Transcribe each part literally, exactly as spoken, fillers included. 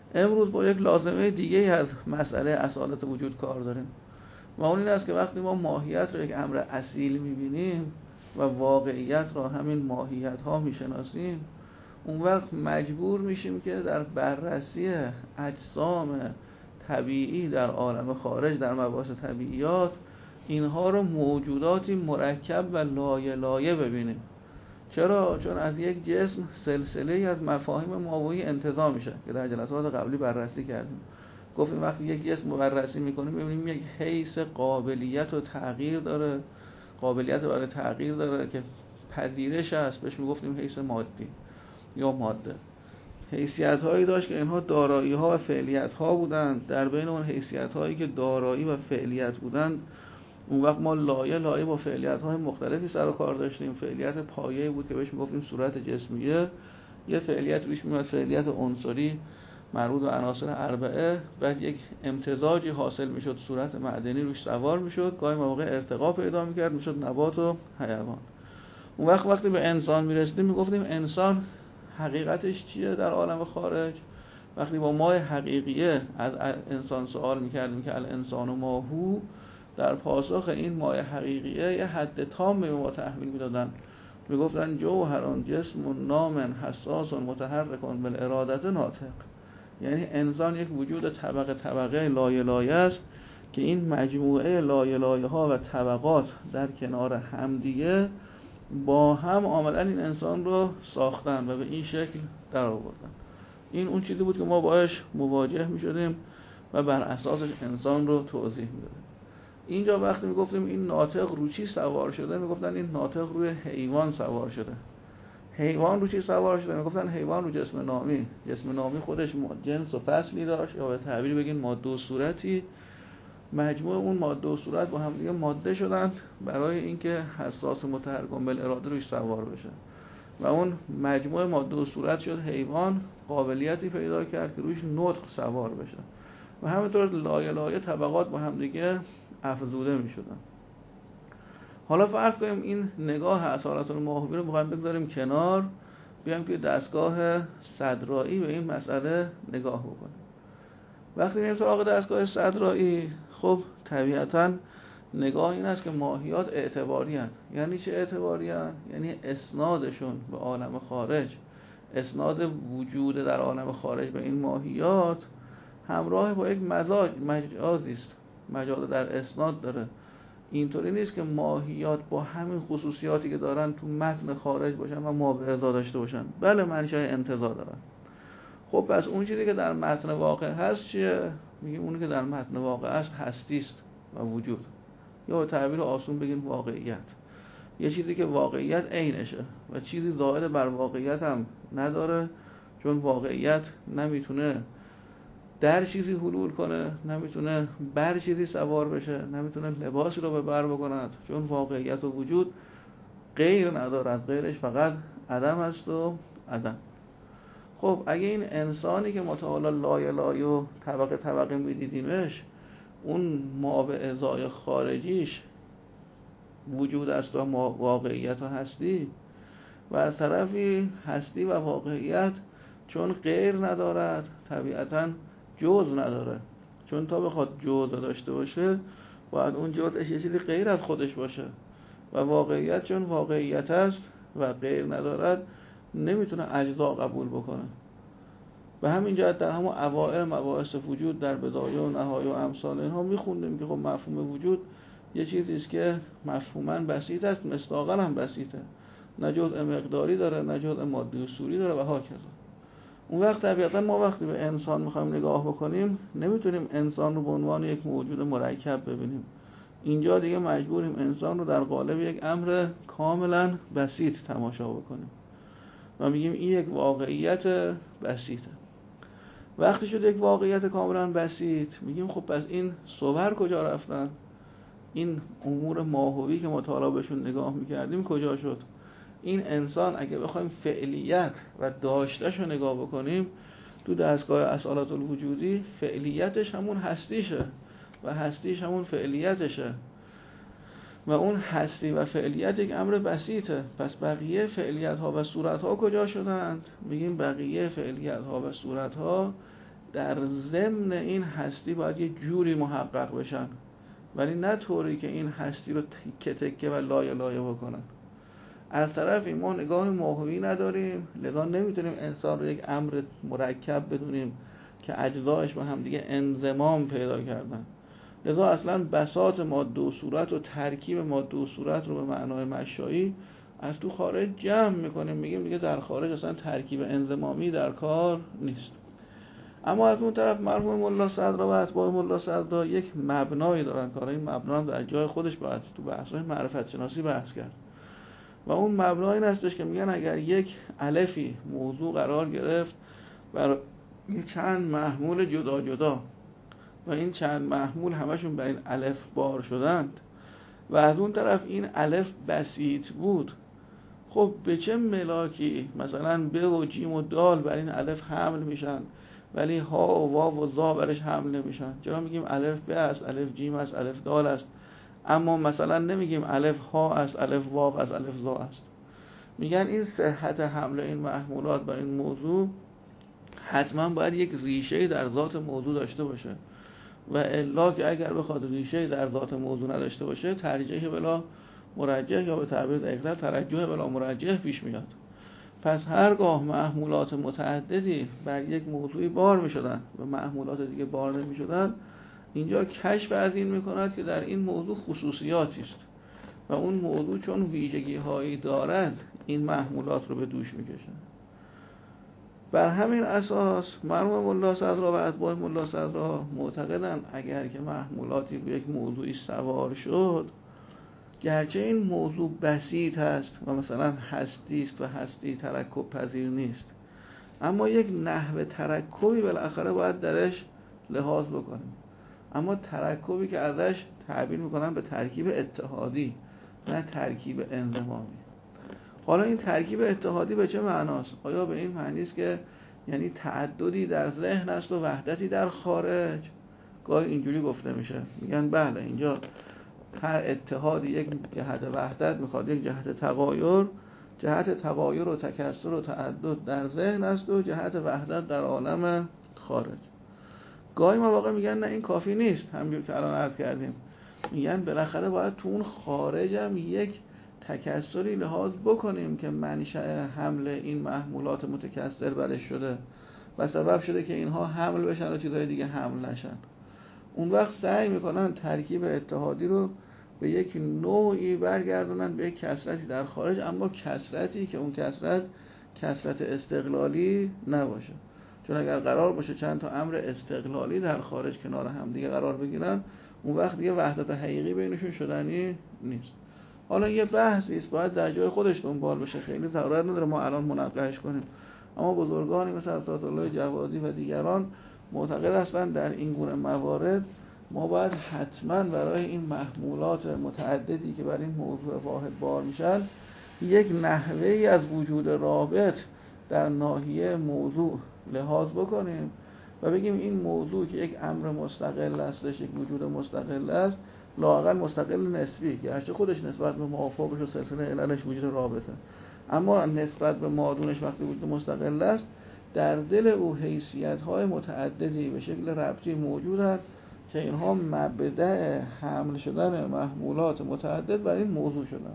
امروز با یک لازمه دیگه از مسئله اصالت وجود کار داریم و اون این است که وقتی ما ماهیت رو یک امر اصیل می‌بینیم و واقعیت را همین ماهیت ها می‌شناسیم، اون وقت مجبور میشیم که در بررسی اجسام طبیعی در عالم خارج، در مباحث طبیعیات، اینها رو موجوداتی مرکب و لایه لایه ببینیم. چرا؟ چون از یک جسم سلسله‌ای از مفاهیم ماهوی انتزاع میشه که در جلسات قبلی بررسی کردیم. گفتیم وقتی یک جسم بررسی میکنیم میبینیم یک حیث قابلیت و تغییر داره، قابلیت برای تغییر داره که پذیرش است، بهش میگفتیم حیث مادی یا ماده. حیثیت هایی داشت که اینها دارایی ها و فعلیت ها بودند. در بین اون حیثیت هایی که دارایی و فعلیت بودند، اون وقت ما لایه لایه با فعلیت های مختلفی سر و کار داشتیم. فعلیت پایه‌ای بود که بهش میگفتیم صورت جسمیه، یه فعلیت روش میاد فعلیت عنصری مربوط به عناصر اربعه، بعد یک امتزاجی حاصل میشد، صورت معدنی روش سوار میشد، گاهی موقع ارتقا پیدا میکرد، میشد نبات و حیوان. اون وقت وقتی به انسان میرسیدیم میگفتیم انسان حقیقتش چیه در عالم خارج. وقتی با ما حقیقیه از انسان سوال میکردیم که الانسان و ماهو، در پاسخ این مایه حقیقیه یه حد تام به ما تحویل میدادن، میگفتن جوهران جسم نامن حساس متحرک بالارادت ناطق. یعنی انسان یک وجود طبقه طبقه لایه لایه است که این مجموعه لایه لایه ها و طبقات در کنار همدیگه با هم آمدن این انسان رو ساختن و به این شکل در آوردن. این اون چیزی بود که ما باهاش مواجه می شدیم و بر اساسش انسان رو توضیح می دادیم. اینجا وقتی می گفتیم این ناطق رو چی سوار شده، می گفتن این ناطق روی حیوان سوار شده. حیوان رو چی سوار شده؟ می گفتن حیوان رو جسم نامی. جسم نامی خودش جنس و فصلی داشت، یا به تعبیر بگین ماده و صورتی. مجموع اون ماده و صورت با هم دیگه ماده شدند برای اینکه حساس متحرک بالاراده روش سوار بشه و اون مجموع ماده و صورت شد حیوان، قابلیتی پیدا کرد که روش نطق سوار بشه و همینطور لایه لایه طبقات با هم دیگه افزوده می شدن. حالا فرض کنیم این نگاه اصالت الماهوی رو بخوایم بگذاریم کنار، بیایم توی دستگاه صدرایی به این مسئله نگاه بکنیم. وقتی میریم سراغ دستگاه صدرایی، خب طبیعتاً نگاه این است که ماهیات اعتباری هستند. یعنی چه اعتباری هستند؟ یعنی اسنادشون به عالم خارج، اسناد وجود در عالم خارج به این ماهیات همراه با یک مزاج مجازی است. مجاز در اسناد داره. اینطوری نیست که ماهیات با همین خصوصیاتی که دارن تو متن خارج باشن و ما به ازا داشته باشن. بله منشأ انتزاع دارن. خب پس اون چیزی که در متن واقع هست چیه؟ میگیم اونی که در متن واقع است هستی است و وجود، یا به تعبیر آسون بگیم واقعیت. یه چیزی که واقعیت عینشه و چیزی زائد بر واقعیت هم نداره، چون واقعیت نمیتونه در چیزی حلول کنه، نمیتونه بر چیزی سوار بشه، نمیتونه لباسی رو به بر بکند، چون واقعیت و وجود غیر ندارد، غیرش فقط عدم است و عدم. خب اگه این انسانی که متعالی لایه لایه و طبقه طبقه میدیدیمش، اون ما به ازای خارجیش وجود است و واقعیت و هستی، و از طرفی هستی و واقعیت چون غیر ندارد طبیعتاً جزء نداره، چون تا بخواد جزء داشته باشه باید اون جزءش یه چیزی غیر از خودش باشه و واقعیت چون واقعیت است و غیر ندارد نمیتونه اجزا قبول بکنه. به همین جهت در همون اوائل مباحث وجود در بدایه و نهایه و امثال اینها میخوندیم که خب مفهوم وجود یه چیزی است که مفهوماً بسیط است، مصداقاً هم بسیطه، نه جزء مقداری داره نه جزء مادی و صوری داره و هاکذا. اون وقت طبیعتاً ما وقتی به انسان میخوایم نگاه بکنیم نمیتونیم انسان رو به عنوان یک موجود مرکب ببینیم. اینجا دیگه مجبوریم انسان رو در قالب یک امر کاملاً بسیط تماشا بکنیم و میگیم این یک واقعیت بسیطه. وقتی شد یک واقعیت کاملا بسیط، میگیم خب پس این صور کجا رفتن؟ این امور ماهوی که مطالعه بهشون نگاه میکردیم کجا شد؟ این انسان اگه بخوایم فعلیت و داشته‌شو نگاه بکنیم تو دستگاه اصالت الوجودی، فعلیتش همون هستیشه و هستیش همون فعلیتشه و اون هستی و فعلیت یک امر بسیطه. پس بقیه فعلیت ها و صورت ها کجا شدند؟ میگیم بقیه فعلیت ها و صورت ها در ضمن این هستی باید یه جوری محقق بشن، ولی نه طوری که این هستی رو تکه تکه و لایه لایه بکنن. از طرفی ما نگاه ماهوی نداریم، لذا نمیتونیم انسان رو یک امر مرکب بدونیم که اجزایش با هم دیگه انضمام پیدا کردن. لذا اصلا بساط ماده و صورت و ترکیب ماده و صورت رو به معنای مشایی از تو خارج جمع میکنیم، میگیم دیگه در خارج اصلا ترکیب انضمامی در کار نیست. اما از اون طرف مرحوم ملا صدرا و اتباع ملا صدرا یک مبنایی دارن، کارای مبنا هم در جای خودش باید تو بحث‌های معرفت شناسی بحث کرد. و اون مبنا این هستش که میگن اگر یک الفی موضوع قرار گرفت برای چند محمول جدا جدا و این چند محمول همشون بر این الف بار شدند و از اون طرف این الف بسیط بود، خب به چه ملاکی مثلا ب و جیم و دال بر این الف حمل میشن ولی ها و واو و ضا برش حمل نمیشن؟ چرا میگیم الف ب است، الف جیم است، الف دال است، اما مثلا نمیگیم الف ها است، الف واو است، الف ضا است؟ میگن این صحت حمل این محمولات بر این موضوع حتما باید یک ریشه در ذات موضوع داشته باشه و الا که اگر بخواد ریشه در ذات موضوع نداشته باشه ترجیح بلا مرجح یا به تعبیر دقیق‌تر ترجح بلا مرجح پیش میاد. پس هرگاه محمولات متعددی بر یک موضوعی بار میشدن و محمولات دیگه بار نمیشدن، اینجا کشف از این میکند که در این موضوع خصوصیاتی است و اون موضوع چون ویژگی هایی دارد این محمولات رو به دوش میکشن. بر همین اساس مرحوم ملا صدرا و اتباع ملا صدرا معتقدن اگر که محمولاتی به یک موضوعی سوار شد، گرچه این موضوع بسیط هست و مثلا هستی است و هستی ترکب پذیر نیست، اما یک نحو ترکبی بالاخره باید درش لحاظ بکنیم. اما ترکبی که ازش تعبیر میکنن به ترکیب اتحادی نه ترکیب انضمامی. حالا این ترکیب اتحادی به چه معناست؟ آیا به این معنی است که یعنی تعددی در ذهن است و وحدتی در خارج؟ گاهی اینجوری گفته میشه، میگن بله اینجا هر اتحادی یک جهت وحدت میخواد، یک جهت تغایر، جهت تغایر و تکثر و تعدد در ذهن است و جهت وحدت در عالم خارج. گاهی مواقع میگن نه این کافی نیست، همونجور که الان عرض کردیم، میگن بالاخره باید تو اون خارج هم یک تکثری لحاظ بکنیم که منشأ حمل این محمولات متکثر برش شده و سبب شده که اینها حمل بشن و چیزهای دیگه حمل نشن. اون وقت سعی میکنن ترکیب اتحادی رو به یک نوعی برگردونن به یک کثرتی در خارج، اما کثرتی که اون کثرت کثرت استقلالی نباشه. چون اگر قرار باشه چند تا امر استقلالی در خارج کنار هم دیگه قرار بگیرن، اون وقت دیگه وحدت حقیقی بینشون شدنی نیست. حالا یه بحثی است باید در جای خودش دنبال بشه، خیلی ضرورت نداره ما الان مناقشه کنیم، اما بزرگانی مثل حضرت الله جوادی و دیگران معتقد هستند در این گونه موارد ما باید حتما برای این محمولات متعددی که برای این موضوع واحد بار میشن یک نحوهی از وجود رابط در ناحیه موضوع لحاظ بکنیم و بگیم این موضوع که یک امر مستقل استش، یک وجود مستقل است، لااقل مستقل نسبی، گرچه خودش نسبت به موافقش و سلسله عللش وجود رابطه، اما نسبت به مادونش وقتی وجود مستقل است در دل او حیثیت‌های متعددی به شکل ربطی موجودند که اینها مبدأ حمل شدن محمولات متعدد بر این موضوع شدن.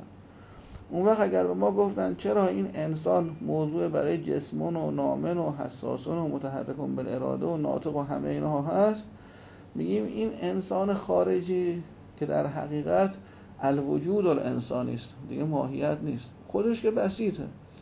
اون وقت اگر به ما گفتن چرا این انسان موضوع برای جسمون و نامن و حساسون و متحرکون بالاراده و ناطق و همه اینها هست، میگیم این انسان خارجی که در حقیقت الوجود الانسانی است، دیگه ماهیت نیست، خودش که بسیطه،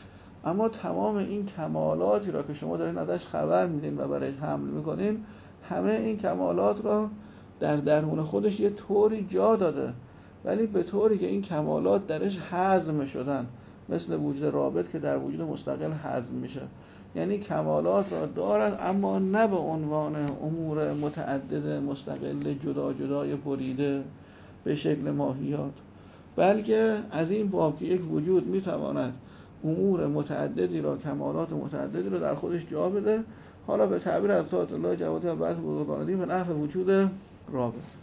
اما تمام این کمالاتی را که شما دارین ازش خبر میدین و برایش حمل میکنین، همه این کمالات را در درون خودش یه طوری جا داده، ولی به طوری که این کمالات درش هضم شدن، مثل وجود رابط که در وجود مستقل هضم میشه. یعنی کمالات را دارد اما نه به عنوان امور متعدد مستقل جدا جدای بریده به شکل ماهیات، بلکه از این باب که یک وجود میتواند امور متعددی را، کمالات متعددی را در خودش جا بده، حالا به تعبیر از حضرت الله جوادی و بعض بزرگان دین به نحو وجود رابط.